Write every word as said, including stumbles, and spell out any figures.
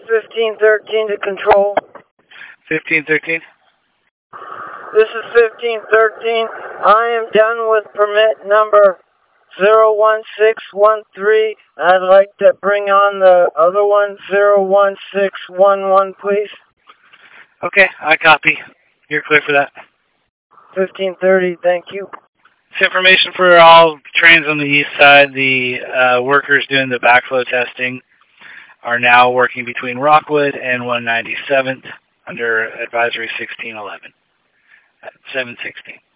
fifteen thirteen to control. fifteen thirteen? This is fifteen thirteen. I am done with permit number zero one six one three. I'd like to bring on the other one, zero one six one one, please. Okay, I copy. You're clear for that. fifteen thirty, thank you. This information for all trains on the east side. The uh, workers doing the backflow testing are now working between Rockwood and one ninety-seventh under advisory sixteen eleven at seven sixteen.